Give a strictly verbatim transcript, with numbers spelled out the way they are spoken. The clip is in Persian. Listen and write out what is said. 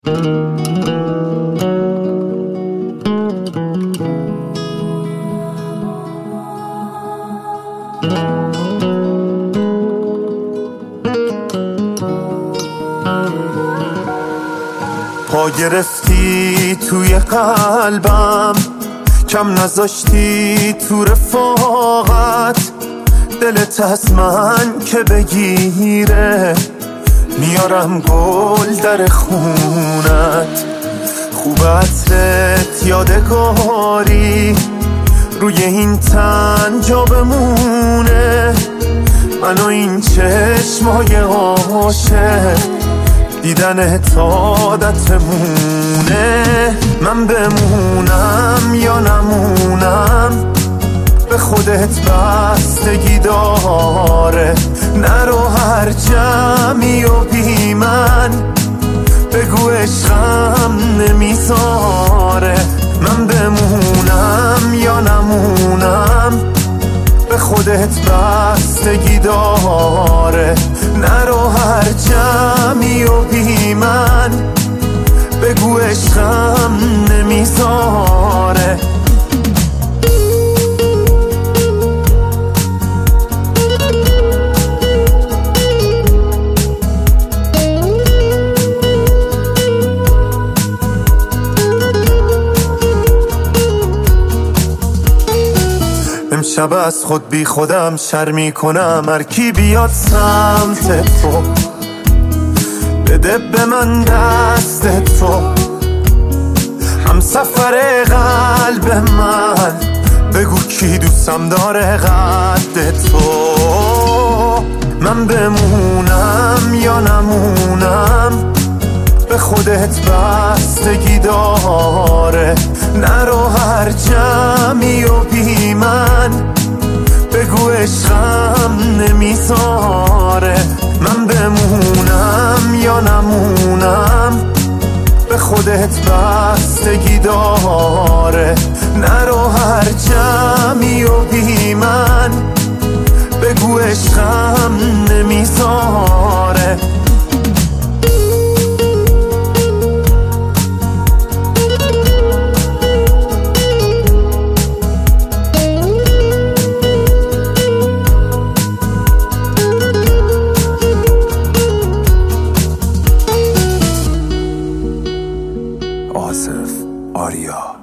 پا گرفتی توی قلبم، کم نذاشتی تو رفاقت، دلت از من که بگیره میارم گل در خونت. خوب عطرت یادگاری روی این تن جا بمونه، من و این چشمای عاشق دیدن عادتمونه. من بمونم یا نمونم به خودت بستگی داره، نرو هر جمعی و بی من بگو عشقم نمیذاره. من بمونم یا نمونم به خودت بستگی داره، نرو هر جمعی و بی من بگو عشقم نمیذاره. امشب از خود بی خودم شرمی کنم، هر کی بیاد سمت تو بده به من دست تو، هم سفر قلب من بگو کی دوستم داره قد تو. من بمونم یا نمونم به خودت بستگی داره، نرو هر جمعی و بی من بگو عشقم نمیذاره. من بمونم یا نمونم به خودت بستگی داره، نرو هر جمعی و بی من بگو عشقم نمیذاره. آصف آریا